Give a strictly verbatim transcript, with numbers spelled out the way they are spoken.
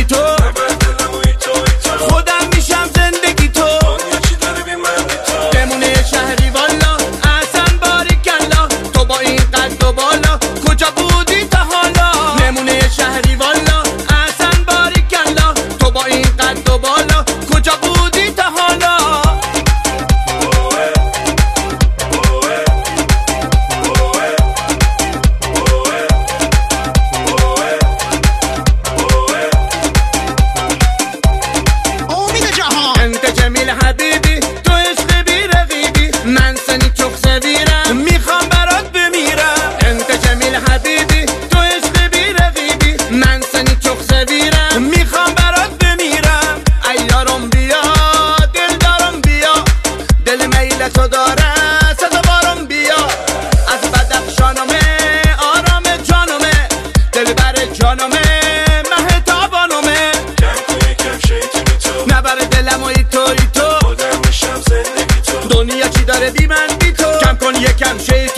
تو، خودم میشم زندگی تو. بمونه شهری والا احسن باریکلا، تو با این قد و بالا کجا بودی تا حالا؟ نمونه شهری والا احسن باریکلا، تو با این قد و بالا کجا بودی تا حالا؟ انت جمیل حبیبی تو عشق بی رقیبی، من سنی چخ سویرم میخوام برات بمیرم. انت جمیل حبیبی تو عشق بی رقیبی، من سنی چخ سویرم میخوام برات بمیرم. ایارم بیا دل دارم بیا، دل میل تو داره صدا بارم بیا. از بدخشانمه آرام جانمه، دل بر جانمه مهتابانمه. نبر دلم و ای تو ای تو، دنیا چی داره بی من بی تو. کم کن یکم شیطون